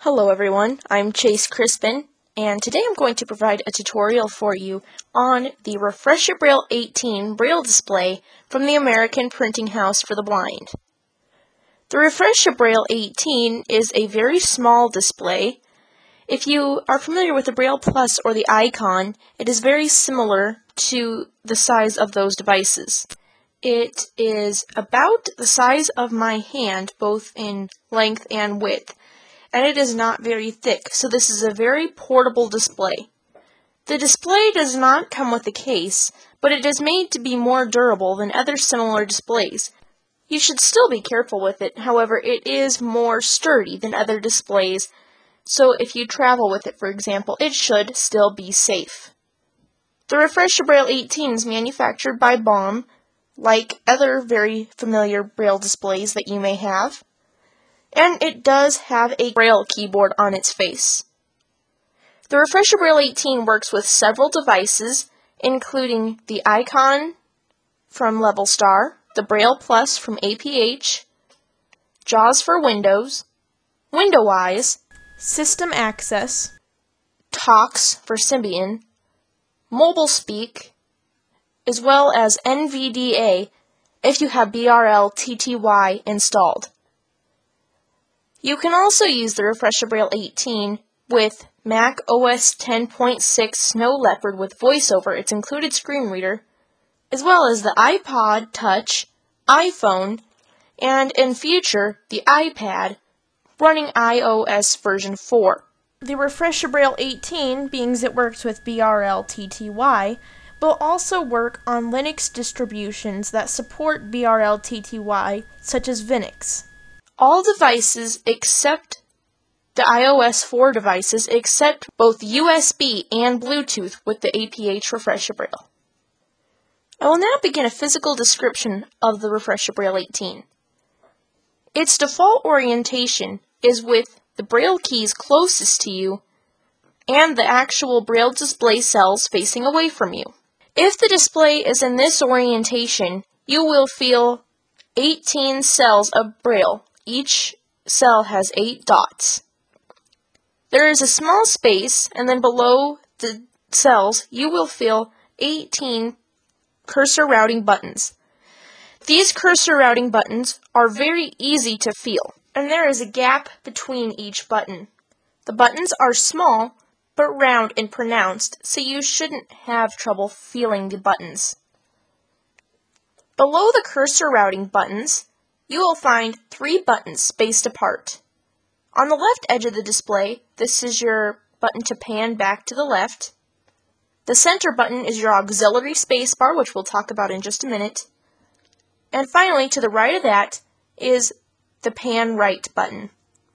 Hello everyone, I'm Chase Crispin, and today I'm going to provide a tutorial for you on the Refresher Braille 18 Braille display from the American Printing House for the Blind. The Refresher Braille 18 is a very small display. If you are familiar with the Braille Plus or the Icon, it is very similar to the size of those devices. It is about the size of my hand, both in length and width, and it is not very thick, so this is a very portable display. The display does not come with a case, but it is made to be more durable than other similar displays. You should still be careful with it, however, it is more sturdy than other displays, so if you travel with it, for example, it should still be safe. The Refresher Braille 18 is manufactured by Baum, like other very familiar Braille displays that you may have, and it does have a Braille keyboard on its face. The Refresher Braille 18 works with several devices, including the Icon from Levelstar, the Braille Plus from APH, JAWS for Windows, WindowEyes, System Access, Talks for Symbian, MobileSpeak, as well as NVDA if you have BRL-TTY installed. You can also use the Refresher Braille 18 with Mac OS 10.6 Snow Leopard with VoiceOver, its included screen reader, as well as the iPod Touch, iPhone, and in future, the iPad, running iOS version 4. The Refresher Braille 18, being as it works with BRL-TTY, will also work on Linux distributions that support BRL-TTY, such as Vinix. All devices except the iOS 4 devices accept both USB and Bluetooth with the APH Refresher Braille. I will now begin a physical description of the Refresher Braille 18. Its default orientation is with the Braille keys closest to you and the actual Braille display cells facing away from you. If the display is in this orientation, you will feel 18 cells of Braille. Each cell has 8 dots. There is a small space, and then below the cells, you will feel 18 cursor routing buttons. These cursor routing buttons are very easy to feel, and there is a gap between each button. The buttons are small, but round and pronounced, so you shouldn't have trouble feeling the buttons. Below the cursor routing buttons, you will find 3 buttons spaced apart. On the left edge of the display, this is your button to pan back to the left. The center button is your auxiliary spacebar, which we'll talk about in just a minute. And finally, to the right of that is the pan right button.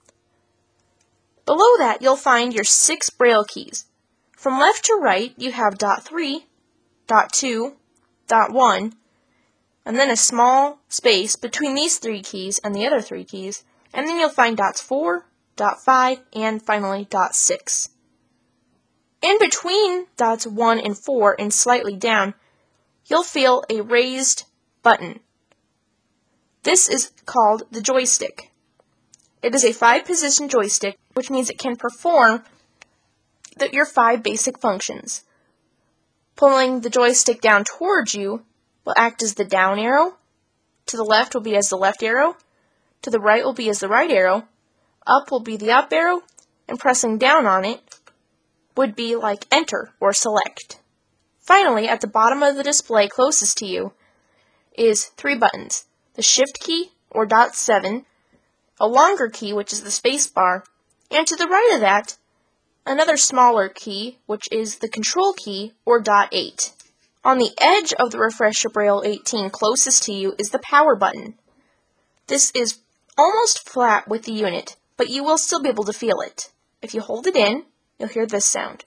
Below that, you'll find your 6 Braille keys. From left to right, you have dot 3, dot 2, dot 1, and then a small space between these 3 keys and the other 3 keys, and then you'll find dots 4, dot 5, and finally dot 6. In between dots 1 and 4 and slightly down, you'll feel a raised button. This is called the joystick. It is a 5-position joystick, which means it can perform your 5 basic functions. Pulling the joystick down towards you will act as the down arrow, to the left will be as the left arrow, to the right will be as the right arrow, up will be the up arrow, and pressing down on it would be like enter or select. Finally, at the bottom of the display closest to you is 3 buttons, the shift key or dot 7, a longer key which is the space bar, and to the right of that, another smaller key which is the control key or dot 8. On the edge of the Refresher Braille 18 closest to you is the power button. This is almost flat with the unit, but you will still be able to feel it. If you hold it in, you'll hear this sound.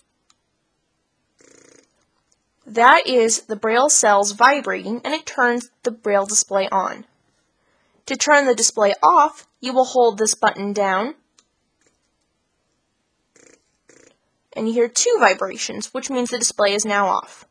That is the Braille cells vibrating, and it turns the Braille display on. To turn the display off, you will hold this button down, and you hear 2 vibrations, which means the display is now off.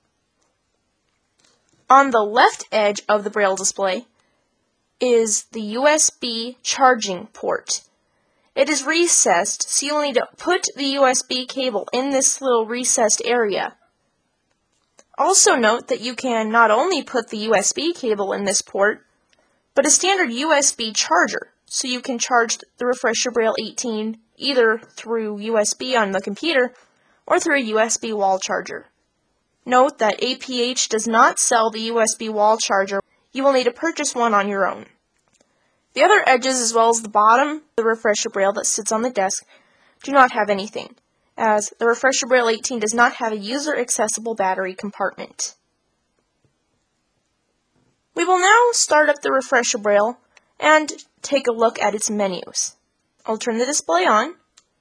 On the left edge of the Braille display is the USB charging port. It is recessed, so you'll need to put the USB cable in this little recessed area. Also note that you can not only put the USB cable in this port, but a standard USB charger, so you can charge the Refresh Your Braille 18 either through USB on the computer or through a USB wall charger. Note that APH does not sell the USB wall charger. You will need to purchase one on your own. The other edges, as well as the bottom of the Refresh Your Braille that sits on the desk, do not have anything, as the Refresh Your Braille 18 does not have a user-accessible battery compartment. We will now start up the Refresh Your Braille and take a look at its menus. I'll turn the display on.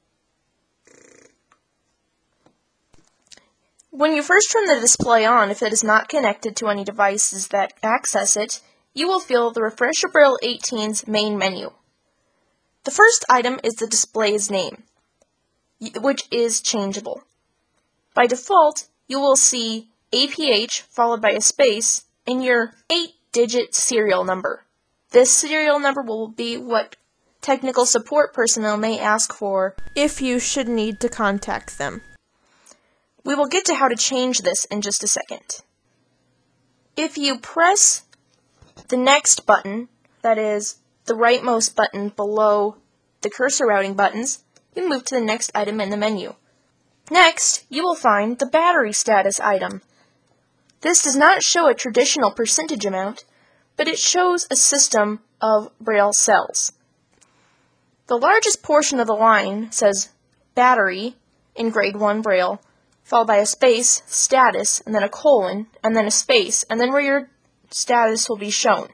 When you first turn the display on, if it is not connected to any devices that access it, you will feel the Refresh Your Braille 18's main menu. The first item is the display's name, which is changeable. By default, you will see APH followed by a space and your 8-digit serial number. This serial number will be what technical support personnel may ask for if you should need to contact them. We will get to how to change this in just a second. If you press the next button, that is the rightmost button below the cursor routing buttons, you move to the next item in the menu. Next, you will find the battery status item. This does not show a traditional percentage amount, but it shows a system of Braille cells. The largest portion of the line says battery in grade 1 Braille, followed by a space, status, and then a colon, and then a space, and then where your status will be shown.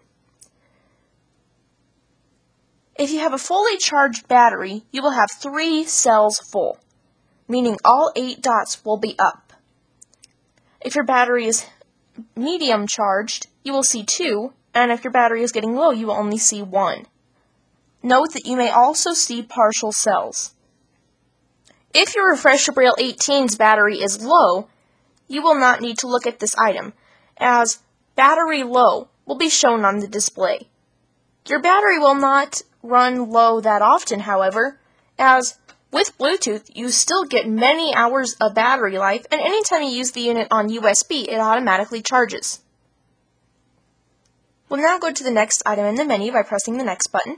If you have a fully charged battery, you will have 3 cells full, meaning all 8 dots will be up. If your battery is medium charged, you will see 2, and if your battery is getting low, you will only see 1. Note that you may also see partial cells. If your Refresh Your Braille 18's battery is low, you will not need to look at this item, as battery low will be shown on the display. Your battery will not run low that often, however, as with Bluetooth, you still get many hours of battery life, and anytime you use the unit on USB, it automatically charges. We'll now go to the next item in the menu by pressing the next button.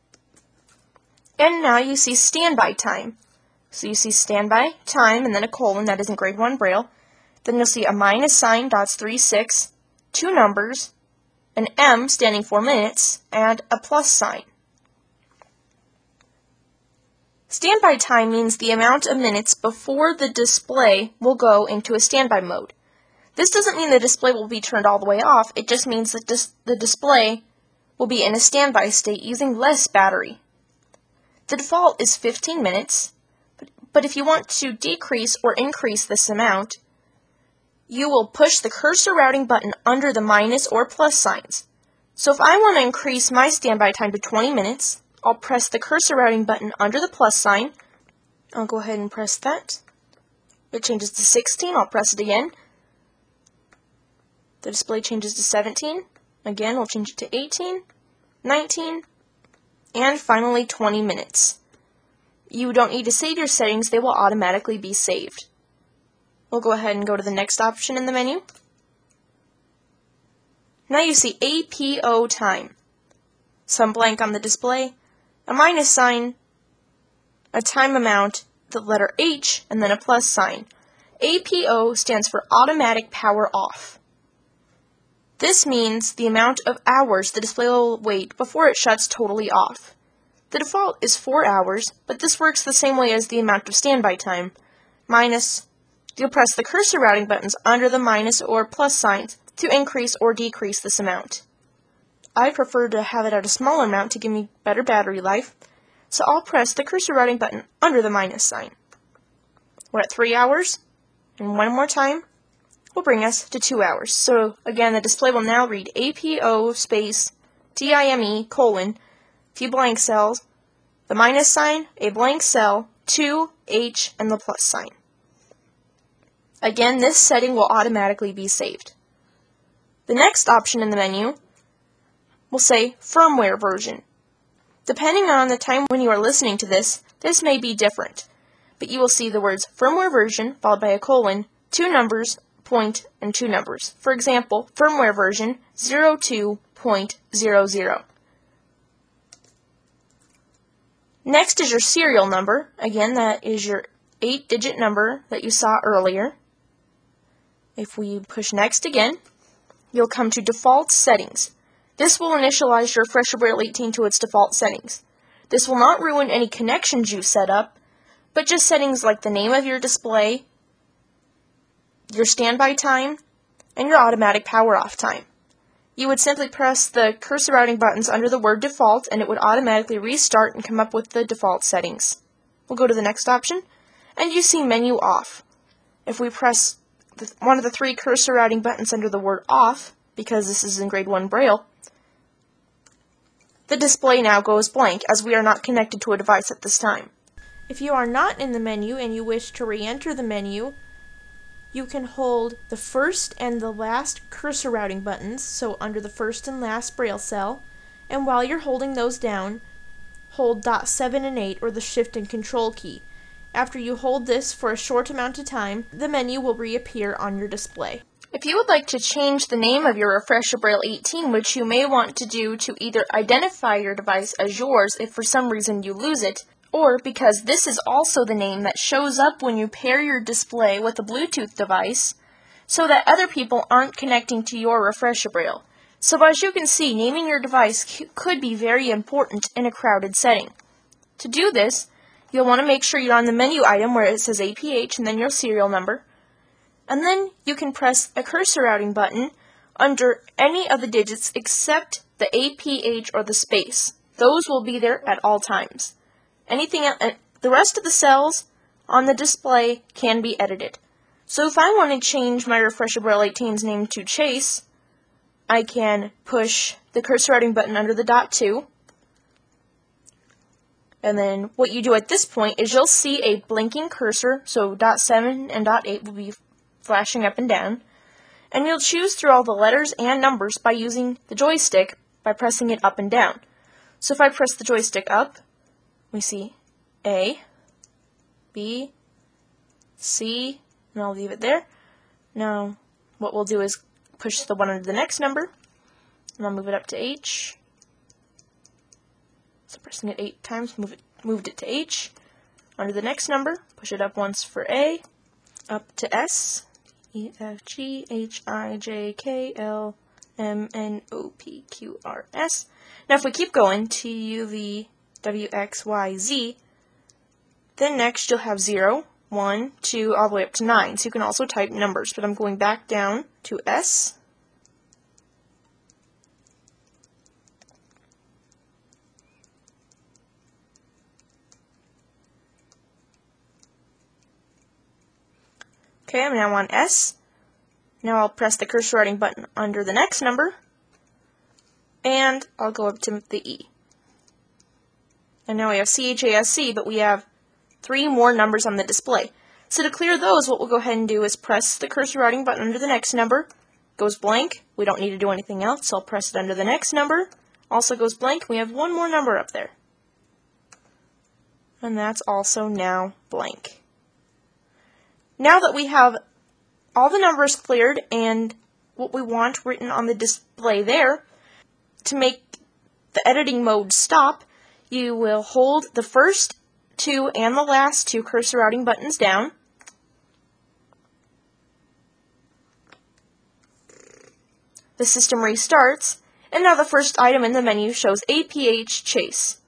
And now you see standby time. So you see standby time and then a colon, that is in grade 1 Braille. Then you'll see a minus sign, dots 3, 6, 2 numbers, an M standing for minutes, and a plus sign. Standby time means the amount of minutes before the display will go into a standby mode. This doesn't mean the display will be turned all the way off, it just means that the display will be in a standby state using less battery. The default is 15 minutes, but if you want to decrease or increase this amount, you will push the cursor routing button under the minus or plus signs. So if I want to increase my standby time to 20 minutes, I'll press the cursor routing button under the plus sign. I'll go ahead and press that. It changes to 16, I'll press it again. The display changes to 17. Again, we'll change it to 18, 19, and finally 20 minutes. You don't need to save your settings, they will automatically be saved. We'll go ahead and go to the next option in the menu. Now you see APO time. Some blank on the display, a minus sign, a time amount, the letter H, and then a plus sign. APO stands for automatic power off. This means the amount of hours the display will wait before it shuts totally off. The default is 4 hours, but this works the same way as the amount of standby time. You'll press the cursor routing buttons under the minus or plus signs to increase or decrease this amount. I prefer to have it at a smaller amount to give me better battery life, so I'll press the cursor routing button under the minus sign. We're at 3 hours, and one more time will bring us to 2 hours. So again, the display will now read APO space TIME colon, few blank cells, the minus sign, a blank cell, 2, H, and the plus sign. Again, this setting will automatically be saved. The next option in the menu will say firmware version. Depending on the time when you are listening to this may be different, but you will see the words firmware version followed by a colon, 2 numbers, point, and 2 numbers. For example, firmware version 02.00. Next is your serial number. Again, that is your 8-digit number that you saw earlier. If we push next again, you'll come to default settings. This will initialize your Refresher Braille 18 to its default settings. This will not ruin any connections you set up, but just settings like the name of your display, your standby time, and your automatic power off time. You would simply press the cursor routing buttons under the word default and it would automatically restart and come up with the default settings. We'll go to the next option and you see menu off. If we press one of the 3 cursor routing buttons under the word off, because this is in grade 1 Braille, the display now goes blank as we are not connected to a device at this time. If you are not in the menu and you wish to re-enter the menu, you can hold the first and the last cursor routing buttons, so under the first and last Braille cell, and while you're holding those down, hold dot 7 and 8 or the shift and control key. After you hold this for a short amount of time, the menu will reappear on your display. If you would like to change the name of your Refresher Braille 18, which you may want to do to either identify your device as yours if for some reason you lose it, or because this is also the name that shows up when you pair your display with a Bluetooth device, so that other people aren't connecting to your Refresher Braille. So as you can see, naming your device could be very important in a crowded setting. To do this, you'll want to make sure you're on the menu item where it says APH and then your serial number, and then you can press a cursor routing button under any of the digits except the APH or the space. Those will be there at all times. The rest of the cells on the display can be edited. So if I want to change my Refresher Braille 18's name to Chase, I can push the cursor routing button under the dot 2. And then what you do at this point is you'll see a blinking cursor, so dot 7 and dot 8 will be flashing up and down. And you'll choose through all the letters and numbers by using the joystick by pressing it up and down. So if I press the joystick up, we see A, B, C, and I'll leave it there. Now, what we'll do is push the one under the next number, and I'll move it up to H. So pressing it 8 times, moved it to H. Under the next number, push it up once for A, up to S, E, F, G, H, I, J, K, L, M, N, O, P, Q, R, S. Now if we keep going, T, U, V, W, X, Y, Z, then next you'll have 0, 1, 2, all the way up to 9. So you can also type numbers, but I'm going back down to S. Okay, I'm now on S. Now I'll press the cursor routing button under the next number, and I'll go up to the E. And now we have CHASC, but we have 3 more numbers on the display. So to clear those, what we'll go ahead and do is press the cursor routing button under the next number, goes blank, we don't need to do anything else, so I'll press it under the next number, also goes blank, we have 1 more number up there. And that's also now blank. Now that we have all the numbers cleared and what we want written on the display there, to make the editing mode stop, you will hold the first 2 and the last 2 cursor routing buttons down. The system restarts, and now the first item in the menu shows APH Chase.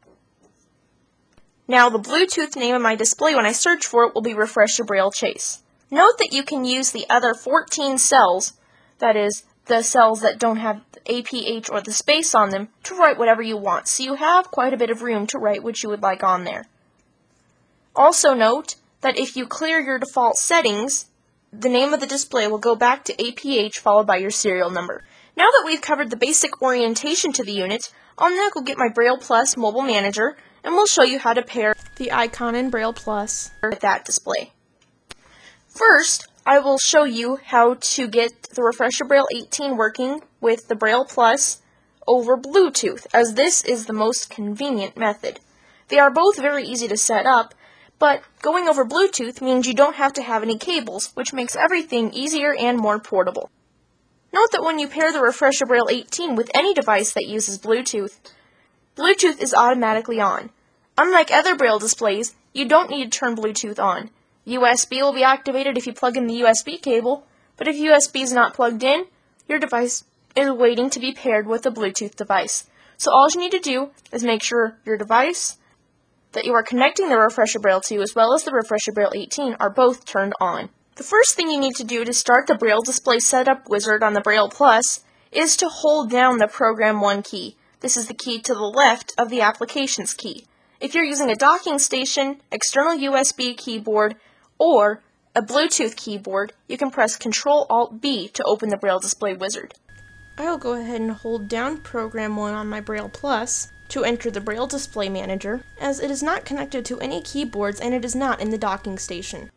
Now the Bluetooth name of my display when I search for it will be Refresher Braille Chase. Note that you can use the other 14 cells, that is, the cells that don't have the APH or the space on them, to write whatever you want, so you have quite a bit of room to write what you would like on there. Also note that if you clear your default settings, the name of the display will go back to APH followed by your serial number. Now that we've covered the basic orientation to the unit, I'll now go get my Braille Plus mobile manager, and we'll show you how to pair the icon in Braille Plus with that display. First, I will show you how to get the Refresher Braille 18 working with the Braille Plus over Bluetooth, as this is the most convenient method. They are both very easy to set up, but going over Bluetooth means you don't have to have any cables, which makes everything easier and more portable. Note that when you pair the Refresher Braille 18 with any device that uses Bluetooth, Bluetooth is automatically on. Unlike other Braille displays, you don't need to turn Bluetooth on. USB will be activated if you plug in the USB cable, but if USB is not plugged in, your device is waiting to be paired with a Bluetooth device. So all you need to do is make sure your device that you are connecting the Refresher Braille to, as well as the Refresher Braille 18, are both turned on. The first thing you need to do to start the Braille Display Setup Wizard on the Braille Plus is to hold down the Program 1 key. This is the key to the left of the Applications key. If you're using a docking station, external USB keyboard, or a Bluetooth keyboard, you can press Ctrl-Alt-B to open the Braille Display Wizard. I'll go ahead and hold down Program 1 on my Braille Plus to enter the Braille Display Manager, as it is not connected to any keyboards and it is not in the docking station.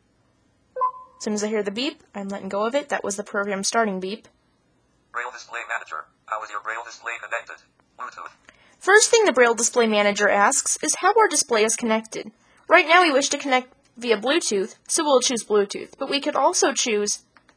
As soon as I hear the beep, I'm letting go of it. That was the program starting beep. Braille Display Manager, how is your Braille display connected? Bluetooth. First thing the Braille Display Manager asks is how our display is connected. Right now we wish to connect via Bluetooth, so we'll choose Bluetooth, but we could also choose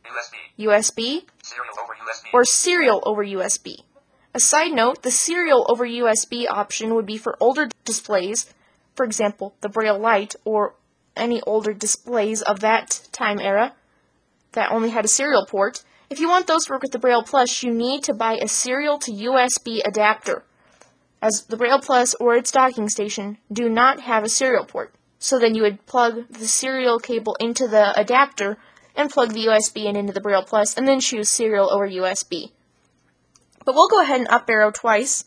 USB, Serial over USB, or Serial over USB. A side note, the Serial over USB option would be for older displays, for example, the Braille Lite, or any older displays of that time era that only had a serial port. If you want those to work with the Braille Plus, you need to buy a serial to USB adapter, as the Braille Plus or its docking station do not have a serial port. So then you would plug the serial cable into the adapter and plug the USB into the Braille Plus, and then choose Serial over USB. But we'll go ahead and up arrow twice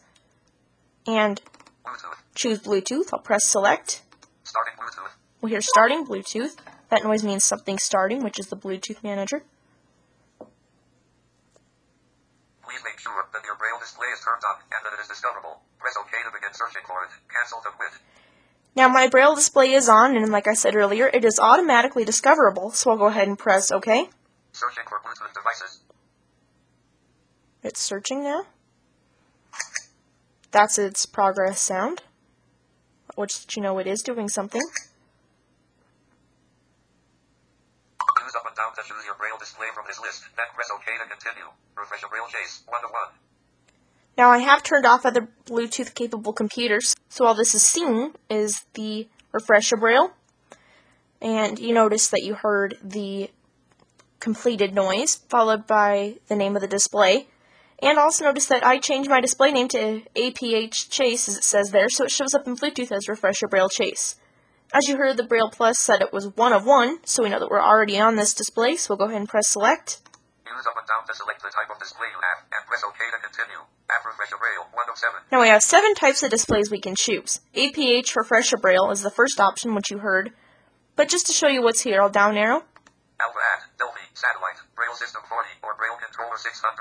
and choose Bluetooth. I'll press Select. starting Bluetooth. We'll hear Starting Bluetooth. That noise means something's starting, which is the Bluetooth Manager. Please make sure that your Braille display is turned on and that it is discoverable. Press OK to begin searching for it. Cancel the quit. Now my Braille display is on, and like I said earlier, it is automatically discoverable, so I'll go ahead and press OK. Searching for Bluetooth devices. It's searching now. That's its progress sound, which you know it is doing something. Use up and down to choose your Braille display from this list. Then press OK to continue. Refresh a Braille case 1 to 1. Now I have turned off other Bluetooth capable computers, so all this is seen is the Refresher Braille. And you notice that you heard the completed noise, followed by the name of the display. And also notice that I changed my display name to APH Chase, as it says there, so it shows up in Bluetooth as Refresher Braille Chase. As you heard, the Braille Plus said it was 1 of 1, so we know that we're already on this display, so we'll go ahead and press Select. Use up and down to select the type of display you have, and press OK to continue. App Refresher Braille 1 of 7. Now we have 7 types of displays we can choose. APH Refresher Braille is the first option, which you heard. But just to show you what's here, I'll down arrow. Alpha at Delphi Satellite Braille System 40 or Braille Controller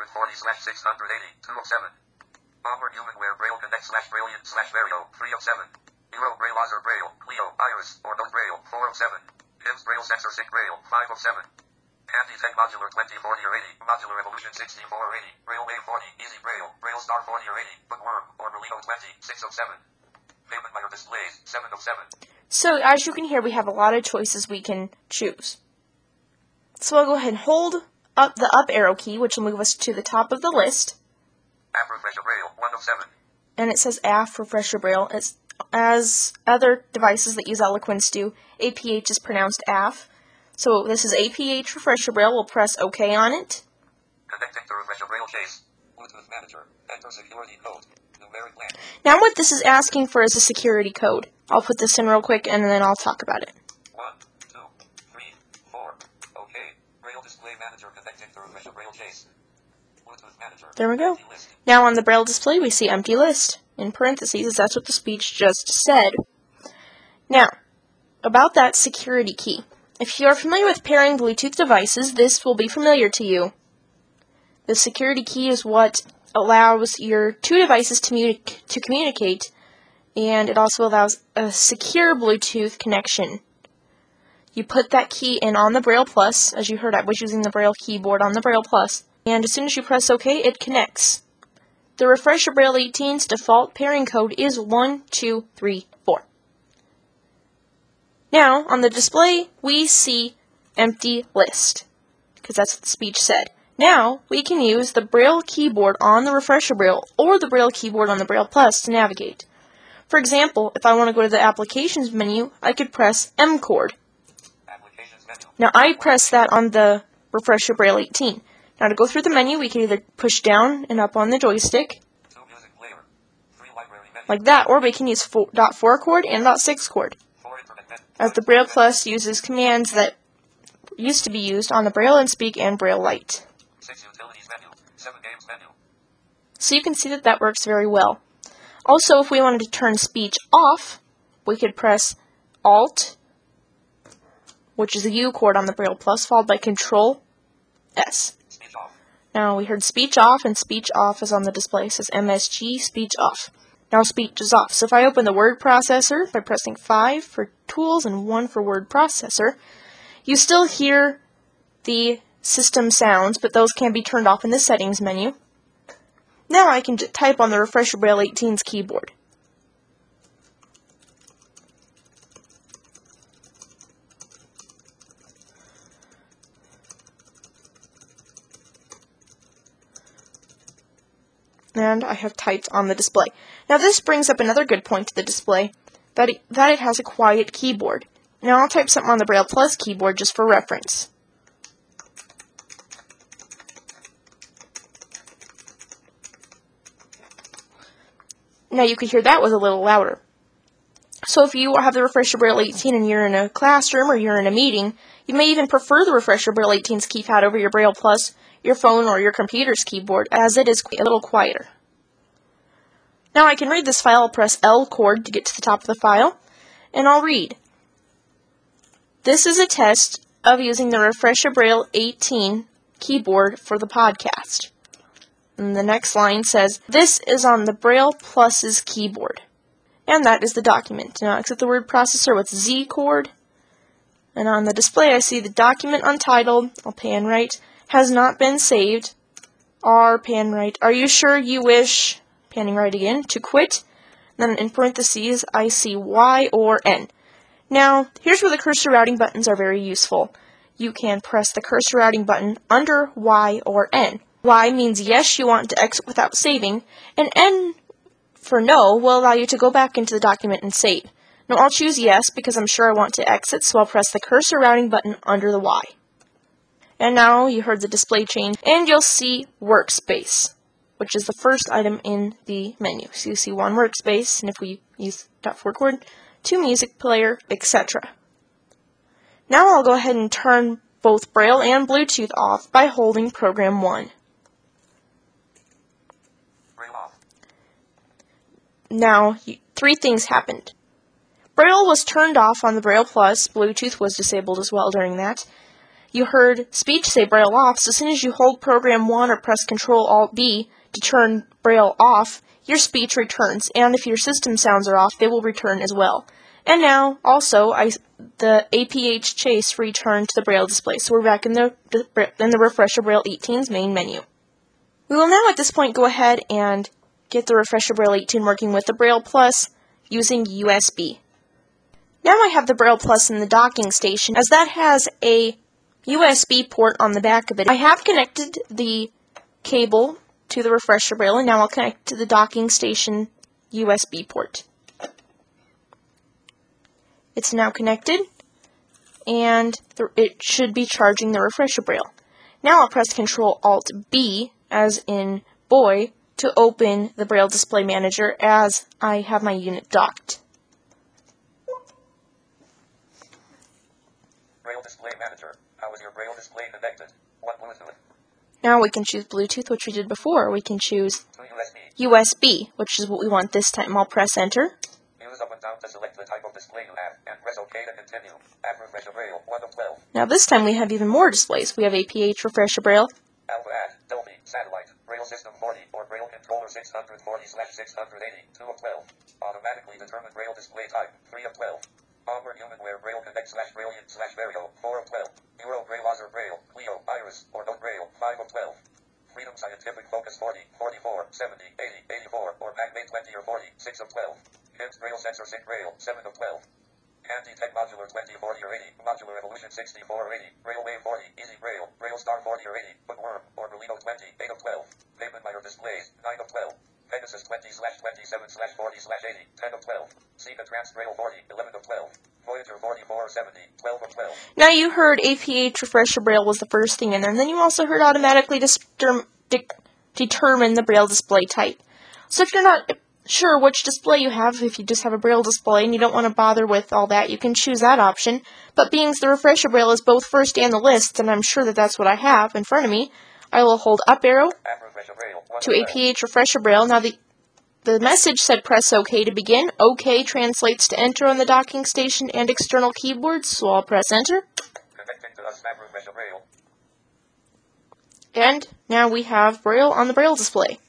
640/680 2 of 7. Onward Humanware Braille Connect/Brilliant/Vario 3 of 7. Euro Braille Laser Braille Clio Iris or Dot Braille 4 of 7. HIMS Braille Sensor Sync Braille 5 of 7. Handytech Modular 2040 or 80, Modular Evolution 64 or 80, Braille Wave 40, Easy Braille, Braille Star 40 or 80, Bookworm or Berlino 20 6 of 7. Payment by your displays 7 of 7. So as you can hear, we have a lot of choices we can choose. So I'll go ahead and hold up the up arrow key, which will move us to the top of the list. App Refresher Braille 1 of 7. And it says AF Refresher Braille. As other devices that use Eloquence do, APH is pronounced AF. So this is APH Refresher Braille. We'll press OK on it. Connecting to Refresher Braille case. Bluetooth Manager. Enter security code. Numeric lamp. Now what this is asking for is a security code. I'll put this in real quick and then I'll talk about it. 1, 2, 3, 4. OK. Braille Display Manager connecting to Refresher Braille case. Bluetooth Manager. There we go. Empty list. Now on the Braille display we see empty list. In parentheses, that's what the speech just said. Now, about that security key. If you are familiar with pairing Bluetooth devices, this will be familiar to you. The security key is what allows your two devices to communicate, and it also allows a secure Bluetooth connection. You put that key in on the Braille Plus. As you heard, I was using the Braille keyboard on the Braille Plus, and as soon as you press OK, it connects. the Refresher Braille 18's default pairing code is 1234. Now, on the display, we see empty list, because that's what the speech said. Now, we can use the Braille keyboard on the Refresher Braille or the Braille keyboard on the Braille Plus to navigate. For example, if I want to go to the Applications menu, I could press M chord. Now, I press that on the Refresher Braille 18. Now, to go through the menu, we can either push down and up on the joystick, like that, or we can use .4 chord and .6 chord, as the Braille Plus uses commands that used to be used on the Braille and Speak and Braille Lite. So you can see that that works very well. Also, if we wanted to turn speech off, we could press Alt, which is the U chord on the Braille Plus, followed by Control S. Now we heard speech off, and speech off is on the display. It says MSG, speech off. Now speech is off. So if I open the word processor by pressing 5 for tools and 1 for word processor, you still hear the system sounds, but those can be turned off in the settings menu. Now I can type on the Refresher Braille 18's keyboard. And I have typed on the display. Now this brings up another good point to the display, that it has a quiet keyboard. Now I'll type something on the Braille Plus keyboard just for reference. Now you could hear that was a little louder. So if you have the Refresher Braille 18 and you're in a classroom or you're in a meeting, you may even prefer the Refresher Braille 18's keypad over your Braille Plus, your phone, or your computer's keyboard, as it is a little quieter. Now I can read this file. I'll press L chord to get to the top of the file, and I'll read. This is a test of using the Refresher Braille 18 keyboard for the podcast. And the next line says, this is on the Braille Plus's keyboard. And that is the document. Now exit the word processor with Z chord. And on the display I see the document untitled, I'll pan right, has not been saved, R pan right, are you sure you wish, panning right again, to quit? Then in parentheses I see Y or N. Now here's where the cursor routing buttons are very useful. You can press the cursor routing button under Y or N. Y means yes, you want to exit without saving, and N for no will allow you to go back into the document and save. Now I'll choose yes because I'm sure I want to exit, so I'll press the cursor routing button under the Y. And now you heard the display change, and you'll see Workspace, which is the first item in the menu. So you see one Workspace, and if we use .4 chord, 2 music player, etc. Now I'll go ahead and turn both Braille and Bluetooth off by holding Program 1. Now, 3 things happened. Braille was turned off on the Braille Plus. Bluetooth was disabled as well during that. You heard speech say Braille off, so as soon as you hold Program 1 or press Control-Alt-B to turn Braille off, your speech returns, and if your system sounds are off, they will return as well. And now, also, the APH Chase returned to the Braille display, so we're back in the Refresher Braille 18's main menu. We will now at this point go ahead and get the Refresher Braille 18 working with the Braille Plus using USB. Now I have the Braille Plus in the docking station, as that has a USB port on the back of it. I have connected the cable to the Refresher Braille, and now I'll connect to the docking station USB port. It's now connected, and it should be charging the Refresher Braille. Now I'll press Control-Alt-B, as in boy, to open the Braille Display Manager as I have my unit docked. Braille Display Manager. How is your Braille display connected? What Bluetooth? Now we can choose Bluetooth, which we did before. We can choose USB, which is what we want this time. I'll press Enter. Use up and down to select the type of display you have, and press OK to continue. Add Refresher Braille 1 of 12. Now this time we have even more displays. We have APH Refresher Braille, Alpha Ad, Dolby, Satellite, Braille System 40, or Braille Controller 640/680, 2 of 12. Automatically determine Braille display type, 3 of 12. Onward Humanware Braille Connect/Brilliant/Vario, 4 of 12. Euro Braille Laser Braille, Clio, Iris, or Note Braille, 5 of 12. Freedom Scientific Focus 40, 44, 70, 80, 84, or PacMate 20 or 40, 6 of 12. Hint Braille Sensor Sync Braille, 7 of 12. Anti-Tech Modular 20, 40 or 80, Modular Evolution 64 or 80, Braille Wave 40, Easy Braille, Braille Star 40 or 80, Bookworm, or Berlino 20, 8 of 12. Papermeyer Displays, 9 of 12. Pegasus 20/27/40/80, 10 of 12. Seek Advanced Braille 40, 11 of 12. Voyager 44 or 70, 12 of 12. Now you heard APH Refresher Braille was the first thing in there, and then you also heard automatically determine the Braille display type. So if you're not sure which display you have, if you just have a Braille display and you don't want to bother with all that, you can choose that option. But being the Refresher Braille is both first and the list, and I'm sure that that's what I have in front of me, I will hold up arrow to APH Refresher Braille. Now the message said press OK to begin. OK translates to enter on the docking station and external keyboards, so I'll press enter. And now we have Braille on the Braille display.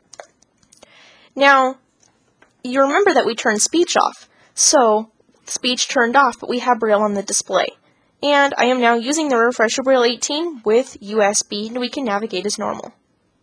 Now, you remember that we turned speech off, so speech turned off, but we have Braille on the display. And I am now using the Refresher Braille 18 with USB, and we can navigate as normal.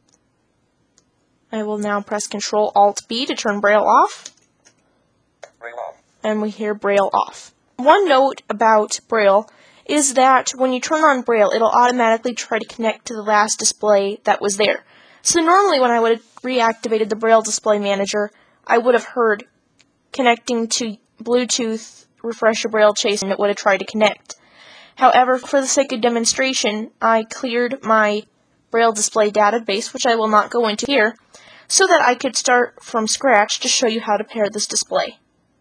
I will now press Ctrl-Alt-B to turn Braille off. And we hear Braille off. One note about Braille is that when you turn on Braille, it'll automatically try to connect to the last display that was there. So normally when I would have reactivated the Braille Display Manager, I would have heard connecting to Bluetooth Refresher Braille Chase, and it would have tried to connect. However, for the sake of demonstration, I cleared my Braille display database, which I will not go into here, so that I could start from scratch to show you how to pair this display.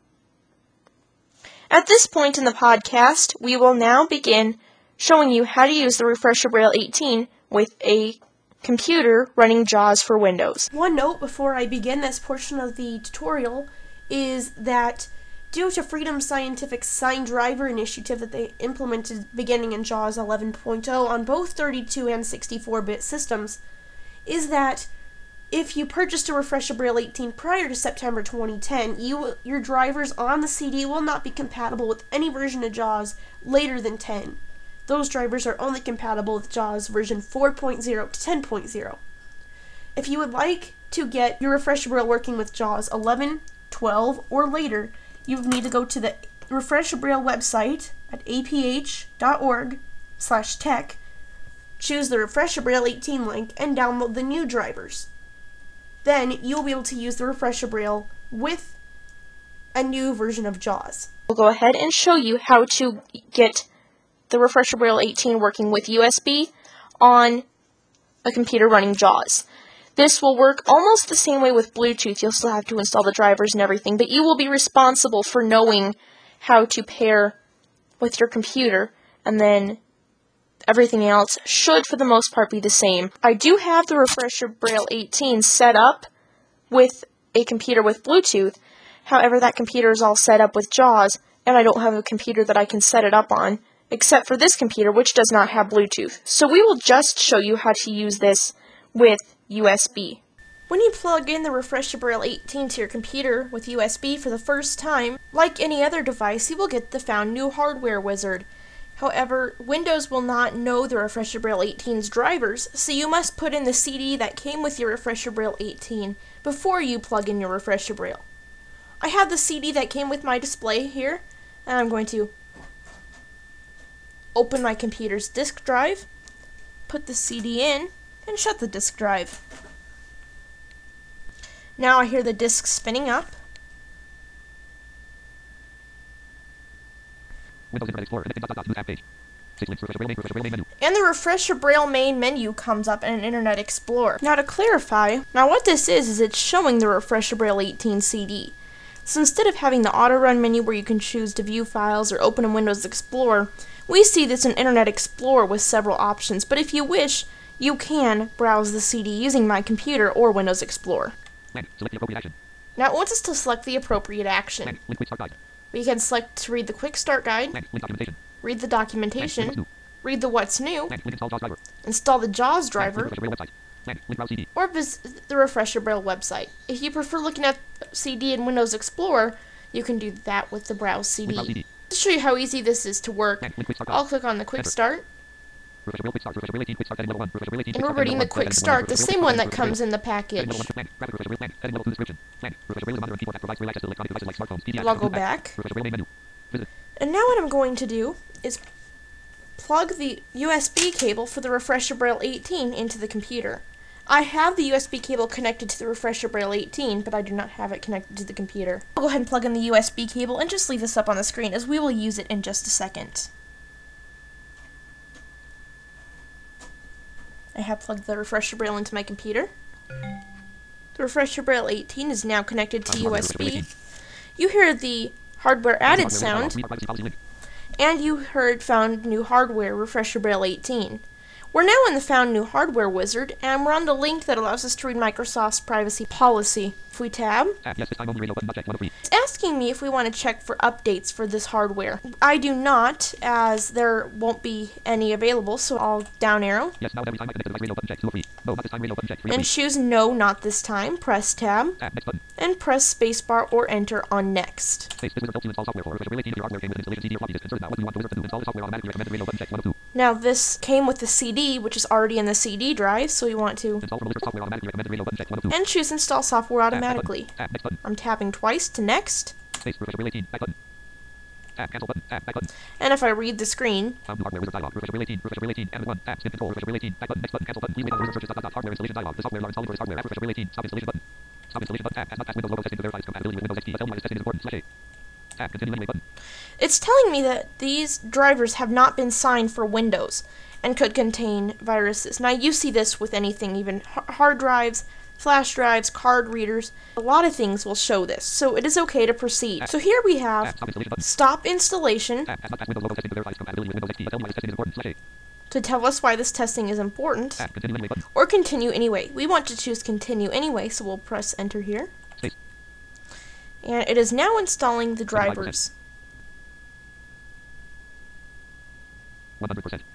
At this point in the podcast, we will now begin showing you how to use the Refresher Braille 18 with a computer running JAWS for Windows. One note before I begin this portion of the tutorial is that due to Freedom Scientific's Signed Driver initiative that they implemented beginning in JAWS 11.0 on both 32 and 64-bit systems, is that if you purchased a Refresher Braille 18 prior to September 2010, your drivers on the CD will not be compatible with any version of JAWS later than 10. Those drivers are only compatible with JAWS version 4.0 to 10.0. If you would like to get your Refresher Braille working with JAWS 11, 12, or later, you need to go to the Refresher Braille website at aph.org/tech, choose the Refresher Braille 18 link, and download the new drivers. Then you'll be able to use the Refresher Braille with a new version of JAWS. We'll go ahead and show you how to get the Refresher Braille 18 working with USB on a computer running JAWS. This will work almost the same way with Bluetooth. You'll still have to install the drivers and everything, but you will be responsible for knowing how to pair with your computer, and then everything else should, for the most part, be the same. I do have the Refresher Braille 18 set up with a computer with Bluetooth. However, that computer is all set up with JAWS, and I don't have a computer that I can set it up on, except for this computer, which does not have Bluetooth. So we will just show you how to use this with USB. When you plug in the Refresher Braille 18 to your computer with USB for the first time, like any other device, you will get the Found New Hardware wizard. However, Windows will not know the Refresher Braille 18's drivers, so you must put in the CD that came with your Refresher Braille 18 before you plug in your Refresher Braille. I have the CD that came with my display here, and I'm going to open my computer's disk drive, put the CD in, and shut the disk drive. Now I hear the disk spinning up. Windows Internet Explorer, connected, tab page. 6 links, Refresher Braille menu. And the Refresher Braille main menu comes up in an Internet Explorer. Now to clarify, what this is it's showing the Refresher Braille 18 CD. So instead of having the auto run menu where you can choose to view files or open in Windows Explorer, we see this in Internet Explorer with several options, but if you wish, you can browse the CD using My Computer or Windows Explorer. Select the appropriate action. Now it wants us to select the appropriate action. Link quick start guide. We can select to read the Quick Start Guide, Link documentation. read the documentation, read the What's New, Link install JAWS driver. install the JAWS driver, Refresher Braille website. Link browse CD. or visit the Refresher Braille website. If you prefer looking at CD in Windows Explorer, you can do that with the Browse CD. Browse CD. To show you how easy this is to work, Link quick start guide. I'll click on the Quick Enter. Start, And we're reading the quick start, the same one that comes in the package. I'll go back. And now what I'm going to do is plug the USB cable for the Refresher Braille 18 into the computer. I have the USB cable connected to the Refresher Braille 18, but I do not have it connected to the computer. I'll go ahead and plug in the USB cable and just leave this up on the screen as we will use it in just a second. I have plugged the Refresher Braille into my computer. The Refresher Braille 18 is now connected to USB. You hear the hardware added sound, and you heard Found New Hardware Refresher Braille 18. We're now in the Found New Hardware wizard, and we're on the link that allows us to read Microsoft's privacy policy. If we tab, it's asking me if we want to check for updates for this hardware. I do not, as there won't be any available, so I'll down arrow. And choose No, Not This Time. Press tab, and press spacebar or enter on Next. Now this came with the CD, which is already in the CD drive, so we want to and choose Install Software Automatically. I'm tapping twice to Next. And if I read the screen, it's telling me that these drivers have not been signed for Windows and could contain viruses. Now you see this with anything, even hard drives, flash drives, card readers. A lot of things will show this, so it is okay to proceed. So here we have Stop Installation to tell us why this testing is important, or Continue Anyway. We want to choose Continue Anyway, so we'll press Enter here. And it is now installing the drivers. 100%.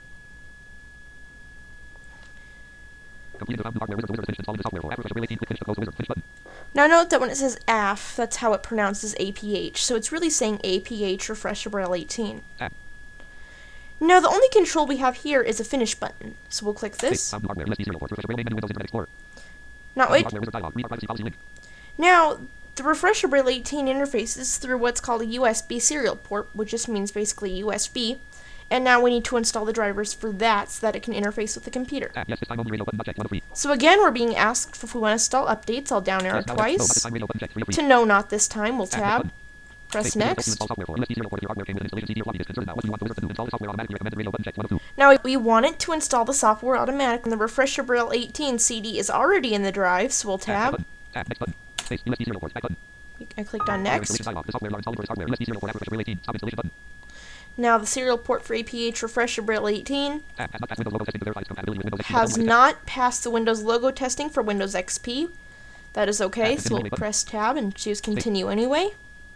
Now note that when it says AF, that's how it pronounces APH, so it's really saying APH Refresher Braille 18. Now the only control we have here is a Finish button, so we'll click this. Now wait. Now the Refresher Braille 18 interfaces through what's called a USB serial port, which just means basically USB. And now we need to install the drivers for that so that it can interface with the computer. So again, we're being asked if we want to install updates. I'll down arrow twice. To No, Not This Time, we'll tab. Press Next. Now we want it to install the software automatically. And the Refresher Braille 18 CD is already in the drive, so we'll tab. I clicked on Next. Now the serial port for APH Refresher Braille 18 has not passed the Windows logo testing for Windows XP. That is okay, so we'll press tab and choose Continue Anyway.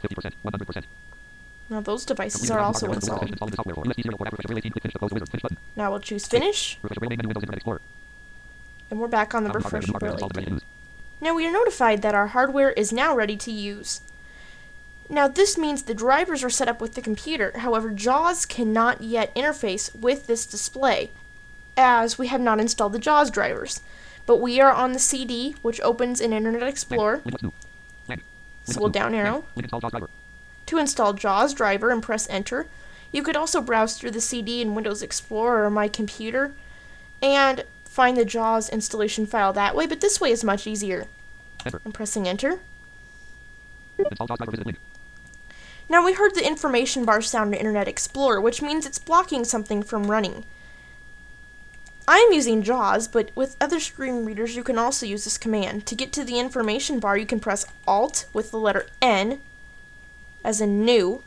Now those devices are also installed. Now we'll choose Finish. And we're back on the Refresher Braille 18. Now we are notified that our hardware is now ready to use. Now this means the drivers are set up with the computer, however JAWS cannot yet interface with this display, as we have not installed the JAWS drivers. But we are on the CD, which opens in Internet Explorer, so we'll down arrow to install JAWS driver and press Enter. You could also browse through the CD in Windows Explorer or My Computer, and find the JAWS installation file that way, but this way is much easier. I'm pressing Enter. Now we heard the information bar sound in Internet Explorer, which means it's blocking something from running. I'm using JAWS, but with other screen readers you can also use this command. To get to the information bar you can press Alt with the letter N, as in New.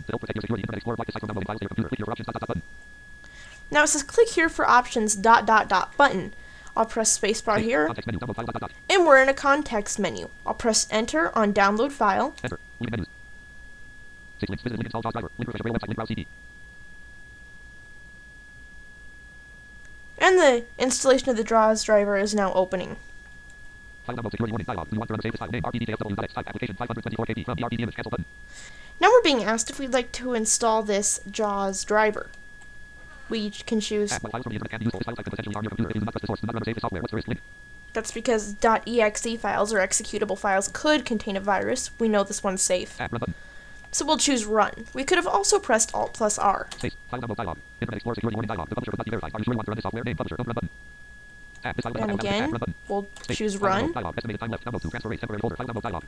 Now it says click here for options ... button. I'll press spacebar here, and we're in a context menu. I'll press Enter on Download File. And the installation of the JAWS driver is now opening. Now we're being asked if we'd like to install this JAWS driver. we can choose. Add files from the internet can be useful. This file type could potentially harm your computer if you do not trust the source. Do not ever save this software. What's the risk? Link. That's because .exe files or executable files could contain a virus. We know this one's safe. Add run button. So we'll choose Run. We could have also pressed Alt plus R. Space. File download dialog. Internet Explorer security warning dialog. The publisher must not be verified. Are you sure you want to run this software? Name publisher. Don't run button. Add this file And download. Add again, run button. we'll Space. choose File Run. download dialog. Estimated time left. Download to transfer rate. Temporary folder. File download dialog.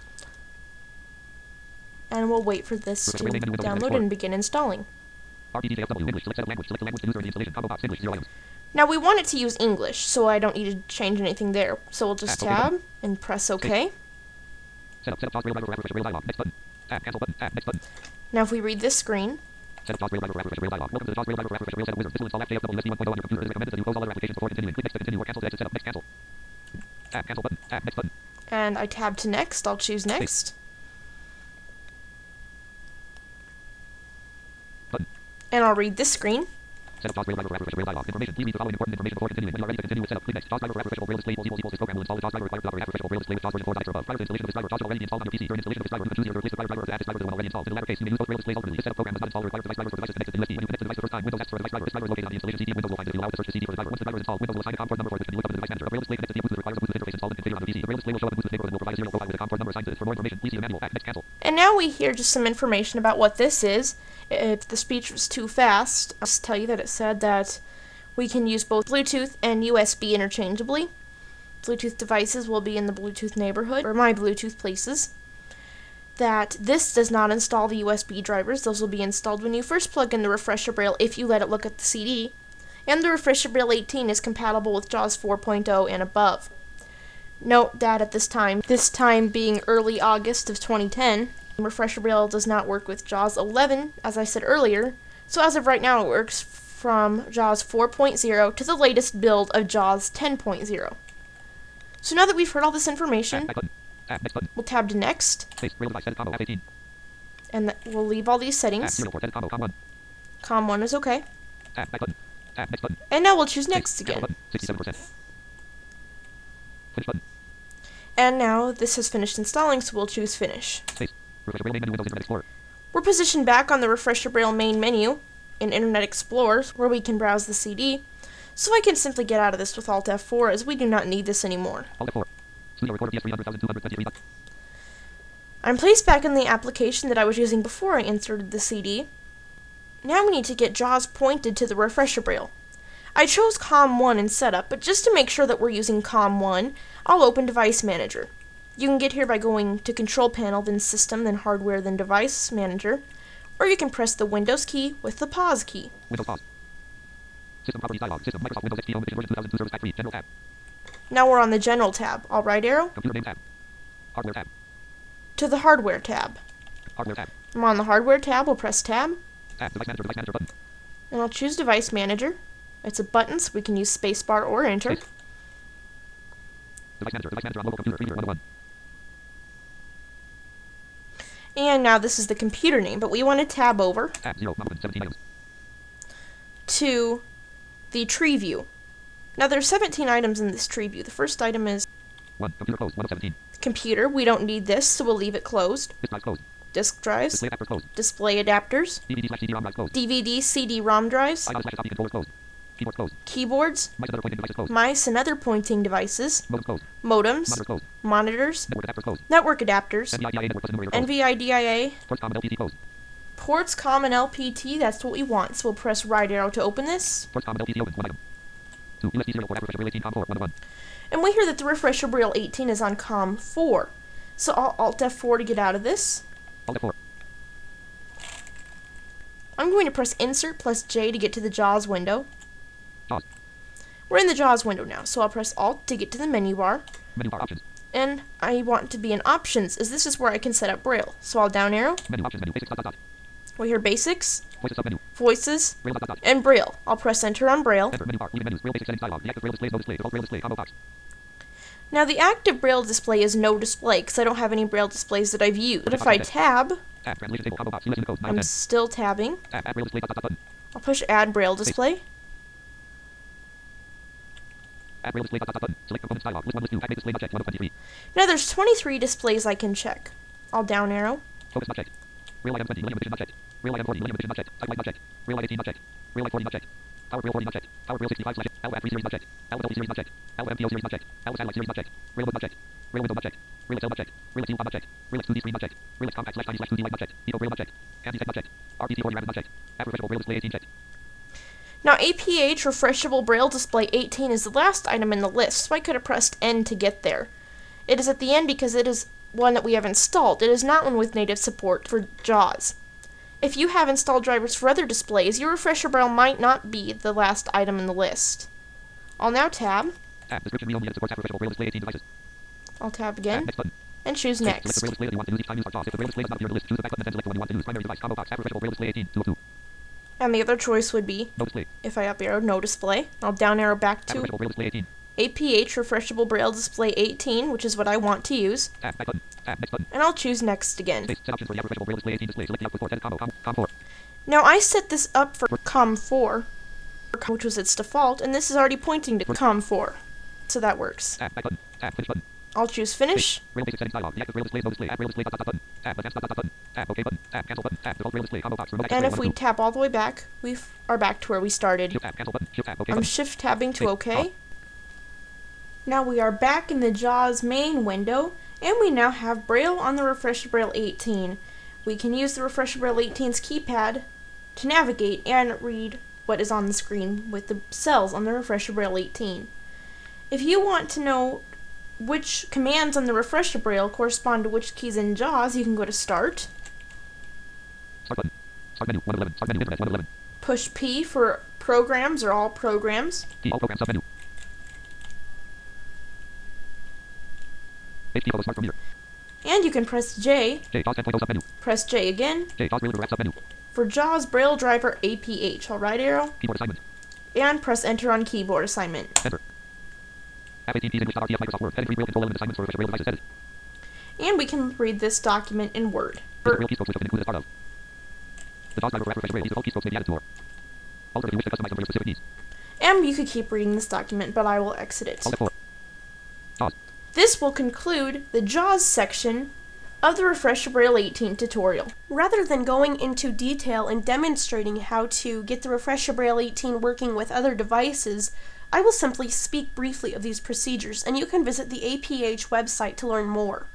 And we'll wait for this to download and begin installing. RTTJSW. English. Select set of language. Select the language to user in the installation. Combo box. English. 0 items. Now we want it to use English, so I don't need to change anything there. So we'll just tab and press OK. Set up JAWS Braille driver refresh Braille dialog. Next button. Tab cancel button. Tab next button. Now if we read this screen, Set up JAWS Braille driver refresh Braille dialog. Welcome to the JAWS Braille driver refresh Braille setup wizard. This will install FJSW SD 1.0 on your computer. It is recommended that you close all other applications before continuing. Click next to continue or cancel to exit setup. Next cancel. Tab cancel button. Tab next button. and I tab to Next, I'll choose Next. Button. And I'll read this screen. Set up JAWS Braille driver refresh Braille dialog. Information. Please read the following important information before continuing. When you are ready to continue with setup, click next. JAWS driver refresh Braille display equals this program will install the JAWS driver required to operate refresh Braille display with JAWS version 4 or above. Prior to installation of this driver, JAWS will already be installed on your PC. During installation of this driver, you can choose either to replace the prior driver or to add this driver to the one already installed. In the latter case, you may use both Braille displays alternately. This setup program does not install the required device driver for devices connected to the USB. When you connect to the device the first time, Windows asks for a device driver. This driver is located on the installation CD, and Windows will find it if you allow it to search the CD for the driver. Once the driver is installed, Windows will assign a COM port number for it, which can be looked up in the device manager. A Braille display connected to the Bluetooth requires a Bluetooth interface installed and configured on the PC. The Braille display will show up in Bluetooth neighborhood and will provide a serial profile with a COM port number assigned to it. For more information, please see the manual. Next cancel. And now we hear just some information about what this is. If the speech was too fast, I'll just tell you that it said that we can use both Bluetooth and USB interchangeably. Bluetooth devices will be in the Bluetooth neighborhood, or my Bluetooth places. That this does not install the USB drivers. Those will be installed when you first plug in the Refresher Braille if you let it look at the CD. And the Refresher Braille 18 is compatible with JAWS 4.0 and above. Note that at this time being early August of 2010, Refresher Braille does not work with JAWS 11, as I said earlier, so as of right now it works from JAWS 4.0 to the latest build of JAWS 10.0. So now that we've heard all this information, we'll tab to Next, and we'll leave all these settings. COM1 is okay. And now we'll choose Next again. And now this has finished installing, so we'll choose Finish. We're positioned back on the Refresher Braille main menu in Internet Explorer, where we can browse the CD, so I can simply get out of this with Alt F4, as we do not need this anymore. I'm placed back in the application that I was using before I inserted the CD. Now we need to get JAWS pointed to the Refresher Braille. I chose COM1 in Setup, but just to make sure that we're using COM1, I'll open Device Manager. You can get here by going to Control Panel, then System, then Hardware, then Device Manager, or you can press the Windows key with the pause key. Windows pause. System properties dialog. System Microsoft Windows XP Home Edition version 2002 Service Pack 3. General tab. Now we're on the General tab. I'll right arrow Computer name tab. Hardware tab. to the Hardware tab. Hardware tab. I'm on the Hardware tab. We'll press Tab, Tab. Device Manager button. and I'll choose Device Manager. It's a button, so we can use Spacebar or Enter. Space. Device Manager on local computer. Premier 101. And now this is the computer name, but we want to tab over Tab 0. 17 items. to the tree view. Now there's 17 items in this tree view. The first item is 1. Computer closed. 1 of 17. computer. We don't need this, so we'll leave it closed. Disk drive closed. Disk drives, Display adapters closed. display adapters, DVD/CD-ROM drive closed. DVD, CD-ROM drives, Icon/copy controllers closed. Keyboard closed. keyboards, Mice and other pointing devices closed. mice and other pointing devices, Modem closed. modems, Monitor closed. monitors, Network adapters closed. network adapters, NVIDIA network plus enumerator closed. NVIDIA, Ports common LPT closed. ports, COM, and LPT. That's what we want. So we'll press right arrow to open this. Ports common LPT open. 1 item. 2. USB serial port Refresher Braille 18 COM 4. 1 of 1. And we hear that the Refresher Braille 18 is on COM 4. So I'll Alt F4 to get out of this. Alt F4. I'm going to press Insert plus J to get to the JAWS window. JAWS. We're in the JAWS window now, so I'll press Alt to get to the menu bar. Menu bar options. And I want to be in Options, as this is where I can set up Braille. So I'll down arrow. Menu options menu. Basics dot dot dot. We hear Basics, Voices submenu. Voices, Braille dot dot dot. and Braille. I'll press Enter on Braille. Enter menu bar. Leaving menus. Braille basic settings dialog. The active Braille display is no display. Default Braille display. Combo box. Now the active Braille display is no display, because I don't have any Braille displays that I've used. But if I tab, Tab. Translation table. Combo box. You listen to code. 9 I'm of 10. still tabbing. Tab. Add Braille display dot dot dot button. I'll push Add Braille Display. Add Braille display dot dot dot button. Select components dialog. List 1 list 2. Add display not checked. 1 of 23. Now there's 23 displays I can check. I'll down arrow. Focus not checked. Braille item 20. Millennium edition not checked. Braille item 40, limited edition not checked. Type line not checked. Braille 18 not checked. Braille 40 not checked. Power Braille 40 not checked. Power Braille 65 slash LM3 series not checked. LW series not checked. LMPO series not checked. L satellite series not checked. Braille book not checked. Braille window not checked. Braille XL not checked. Braille XU not checked. Braille X2D screen not checked. Braille X compact slash tiny slash 2D light not checked. Eco Braille not checked. Anti-tech not checked. RPC 40 rapid not checked. App refreshable Braille display 18 checked. Now, APH Refreshable Braille Display 18 is the last item in the list, so I could have pressed N to get there. It is at the end because it is one that we have installed. It is not one with native support for JAWS. If you have installed drivers for other displays, your Refresher Braille might not be the last item in the list. I'll now tab. Tab description read only supports app refreshable Braille display 18 devices. I'll tab again. Next button. And choose Select next. the Braille display that you want to use each time you start JAWS. If the Braille display does not appear in the list, choose the back button and then select the one you want to use. Primary device combo box app refreshable Braille display 18 2 of 2. And the other choice would be, No display. if I up arrow, no display. I'll down arrow back App to refreshable Braille display 18. APH Refreshable Braille Display 18, which is what I want to use. Tab back button. Tab next button. And I'll choose next again. Space set options for the app refreshable Braille display 18 display. Select the output port edit combo com 4. Now I set this up for COM4, which was its default, and this is already pointing to COM4. So that works. Tab back button. Tab finish button. I'll choose finish. Braille basic settings dialog. The active Braille displays no display. Add Braille display dot button. Tab advanced dot button. Tab OK button. Tab cancel button. Tab default Braille display combo box remote And access if we tap all the way back, we are back to where we started. Shift tab cancel button. Shift tab OK I'm button. shift tabbing to Space. OK. Now we are back in the JAWS main window, and we now have Braille on the Refresher Braille 18. We can use the Refresher Braille 18's keypad to navigate and read what is on the screen with the cells on the Refresher Braille 18. If you want to know which commands on the Refresher Braille correspond to which keys in JAWS, you can go to Start, Start button. Start menu 1 of 11. Start menu internet 1 of 11. push P for programs or all programs, Key all programs submenu. HP photo smart from here. and you can press J, J JAWS 10.0 submenu. press J again, J JAWS Braille direct submenu. for JAWS Braille Driver APH. I'll right arrow, Keyboard assignment. and press Enter on keyboard assignment. Enter. App 18 keys English.rtf Microsoft Word. Edit 3 Braille control element assignments for Refresher Braille devices. Edit. And we can read this document in Word. Use the Braille keystrokes which have been included as part of. The JAWS driver for app Refresher Braille. These default keystrokes may be added to or altered if you wish to customize them for your specific needs. And you could keep reading this document, but I will exit it. Alt F4. JAWS. This will conclude the JAWS section of the Refresher Braille 18 tutorial. Rather than going into detail and demonstrating how to get the Refresher Braille 18 working with other devices, I will simply speak briefly of these procedures, and you can visit the APH website to learn more.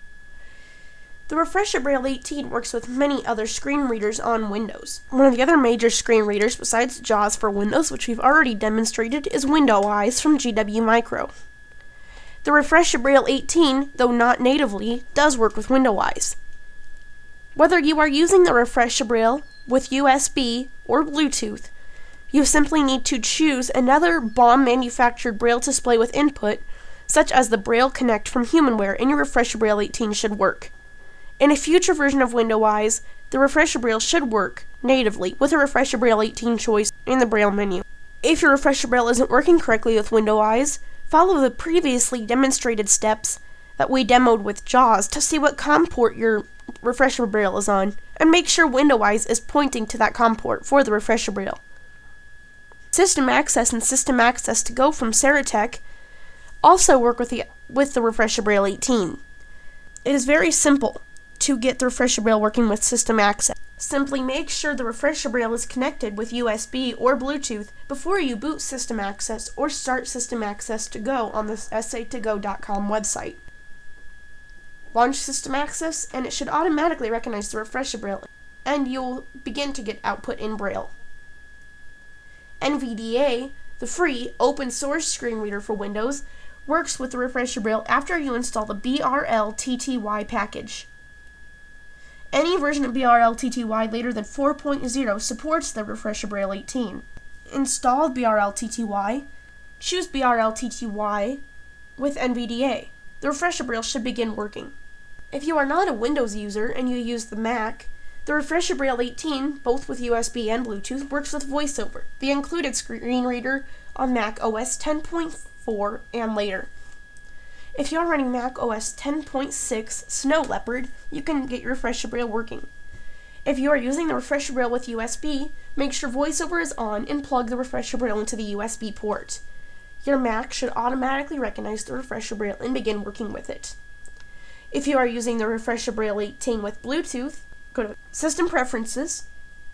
The Refresher Braille 18 works with many other screen readers on Windows. One of the other major screen readers besides JAWS for Windows, which we've already demonstrated, is WindowEyes from GW Micro. The Refresher Braille 18, though not natively, does work with WindowEyes. Whether you are using the Refresher Braille with USB or Bluetooth, you simply need to choose another BOM-manufactured Braille display with input, such as the Braille Connect from Humanware, and your Refresher Braille 18 should work. In a future version of WindowEyes, the Refresher Braille should work natively with a Refresher Braille 18 choice in the Braille menu. If your Refresher Braille isn't working correctly with WindowEyes, follow the previously demonstrated steps that we demoed with JAWS to see what COM port your Refresher Braille is on, and make sure WindowEyes is pointing to that COM port for the Refresher Braille. System Access and System Access to Go from Ceratec also work with the Refresher Braille 18. It is very simple to get the Refresher Braille working with System Access. Simply make sure the Refresher Braille is connected with USB or Bluetooth before you boot System Access or start System Access to Go on the sa2go.com website. Launch System Access and it should automatically recognize the Refresher Braille, and you'll begin to get output in Braille. NVDA, the free open source screen reader for Windows, works with the Refresher Braille after you install the BRL-TTY package. Any version of BRL-TTY later than 4.0 supports the Refresher Braille 18. Install BRL-TTY, choose BRL-TTY with NVDA. The Refresher Braille should begin working. If you are not a Windows user and you use the Mac, the Refresher Braille 18, both with USB and Bluetooth, works with VoiceOver, the included screen reader on Mac OS 10.4 and later. If you are running Mac OS 10.6 Snow Leopard, you can get your Refresher Braille working. If you are using the Refresher Braille with USB, make sure VoiceOver is on and plug the Refresher Braille into the USB port. Your Mac should automatically recognize the Refresher Braille and begin working with it. If you are using the Refresher Braille 18 with Bluetooth, go to System Preferences,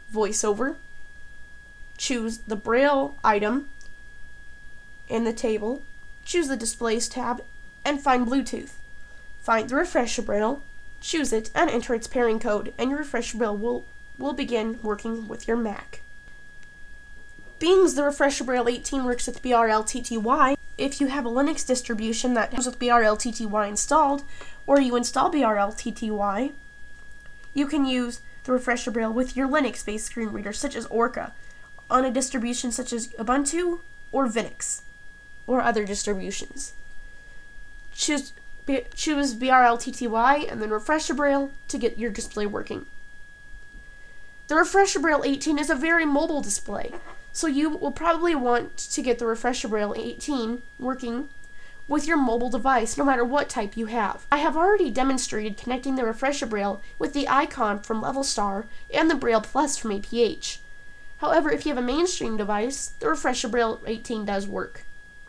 VoiceOver, choose the Braille item in the table, choose the Displays tab, and find Bluetooth. Find the Refresher Braille, choose it, and enter its pairing code, and your Refresher Braille will begin working with your Mac. Being the Refresher Braille 18 works with BRLTTY, if you have a Linux distribution that comes with BRLTTY installed, or you install BRLTTY, you can use the Refresher Braille with your Linux-based screen reader, such as Orca, on a distribution such as Ubuntu or Linux, or other distributions. Choose BRLTTY and then Refresher Braille to get your display working. The Refresher Braille 18 is a very mobile display, so you will probably want to get the Refresher Braille 18 working with your mobile device, no matter what type you have. I have already demonstrated connecting the Refresher Braille with the icon from Levelstar and the Braille Plus from APH. However, if you have a mainstream device, the Refresher Braille 18 does work.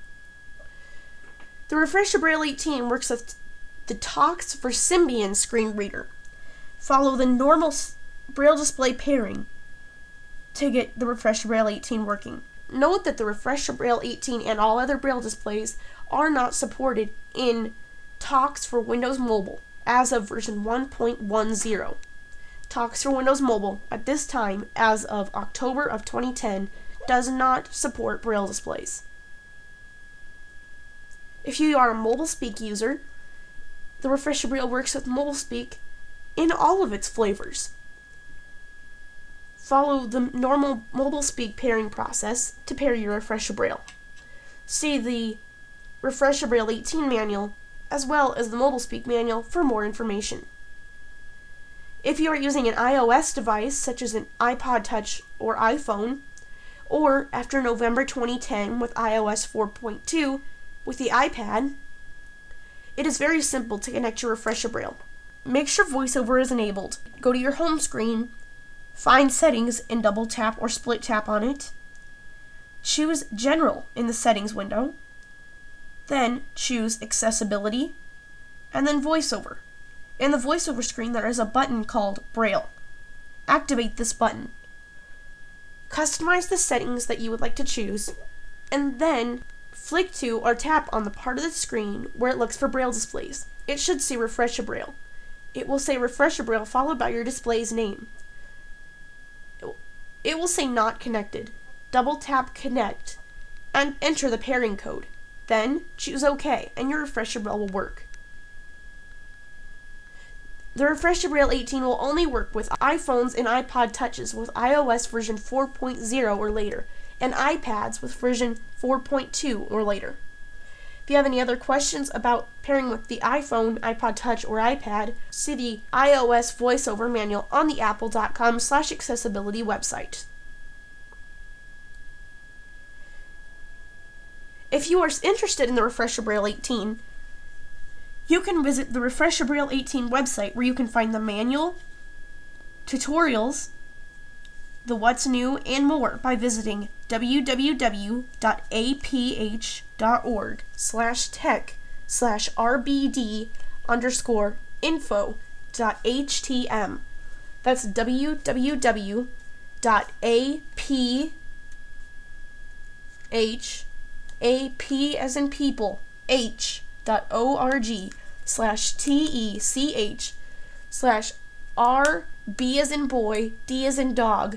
The Refresher Braille 18 works with the Tox for Symbian screen reader. Follow the normal Braille display pairing to get the Refresher Braille 18 working. Note that the Refresher Braille 18 and all other Braille displays are not supported in Tox for Windows Mobile as of version 1.10. Tox for Windows Mobile at this time, as of October of 2010, does not support Braille displays. If you are a MobileSpeak user, the Refresher Braille works with MobileSpeak in all of its flavors. Follow the normal MobileSpeak pairing process to pair your Refresher Braille. See the Refresher Braille 18 manual as well as the MobileSpeak manual for more information. If you are using an iOS device such as an iPod Touch or iPhone, or after November 2010 with iOS 4.2 with the iPad, it is very simple to connect your Refresher Braille. Make sure VoiceOver is enabled. Go to your home screen, find Settings and double tap or split tap on it. Choose General in the Settings window. Then choose Accessibility, and then VoiceOver. In the VoiceOver screen there is a button called Braille. Activate this button. Customize the settings that you would like to choose, and then flick to or tap on the part of the screen where it looks for Braille displays. It should say Refresher Braille. It will say Refresher Braille followed by your display's name. It will say Not Connected. Double tap Connect and enter the pairing code. Then choose OK and your Refresher Braille will work. The Refresher Braille 18 will only work with iPhones and iPod Touches with iOS version 4.0 or later, and iPads with version 4.2 or later. If you have any other questions about pairing with the iPhone, iPod Touch, or iPad, see the iOS VoiceOver manual on the apple.com/accessibility website. If you are interested in the Refresher Braille 18, you can visit the Refresher Braille 18 website where you can find the manual, tutorials, the what's new, and more by visiting www.aph.org/tech/rbd_info.htm. That's www.aph as in people, h.org/tech/RB as in boy, D as in dog,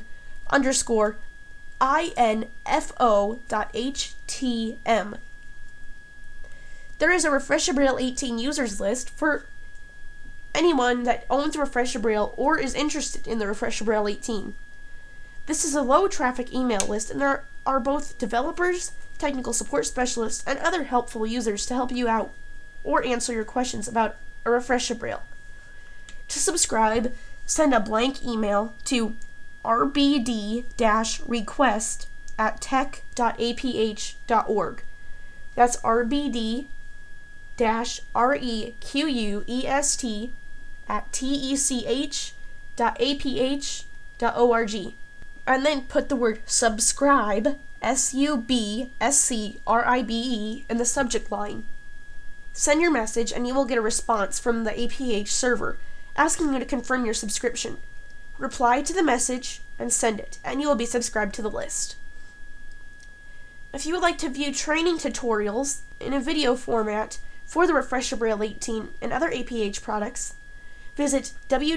_info.htm. There is a Refresher Braille 18 users list for anyone that owns Refresher Braille or is interested in the Refresher Braille 18. This is a low traffic email list, and there are both developers, technical support specialists, and other helpful users to help you out or answer your questions about a Refresher Braille. To subscribe, send a blank email to rbd-request@tech.aph.org. That's rbd-request@tech.aph.org. And then put the word subscribe, SUBSCRIBE, in the subject line. Send your message and you will get a response from the APH server asking you to confirm your subscription. reply to the message and send it, and you will be subscribed to the list. If you would like to view training tutorials in a video format for the Refresher Braille 18 and other APH products, visit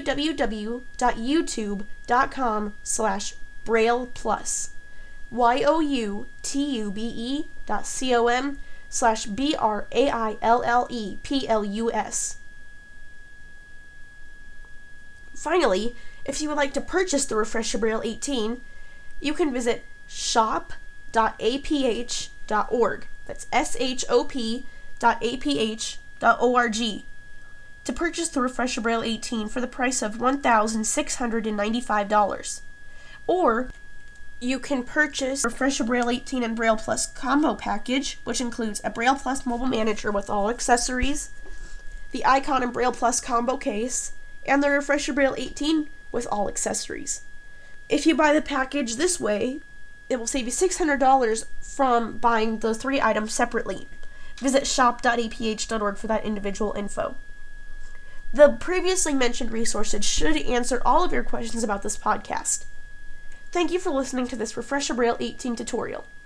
www.youtube.com/BraillePlus, youtube.com/BraillePlus. Finally, if you would like to purchase the Refresher Braille 18, you can visit shop.aph.org. That's shop.aph.org to purchase the Refresher Braille 18 for the price of $1,695. Or you can purchase Refresher Braille 18 and Braille Plus combo package, which includes a Braille Plus mobile manager with all accessories, the Icon and Braille Plus combo case, and the Refresher Braille 18 with all accessories. If you buy the package this way, it will save you $600 from buying the 3 items separately. Visit shop.aph.org for that individual info. The previously mentioned resources should answer all of your questions about this podcast. Thank you for listening to this Refresher Braille 18 tutorial.